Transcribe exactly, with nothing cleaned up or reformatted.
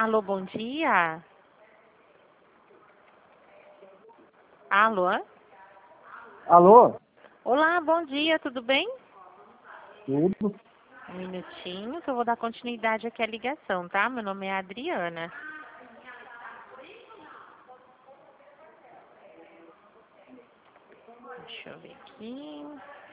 Alô, bom dia. Alô? Alô? Olá, bom dia, tudo bem? Tudo? Um minutinho que eu vou dar continuidade aqui à ligação, tá? Meu nome é Adriana. Deixa eu ver aqui.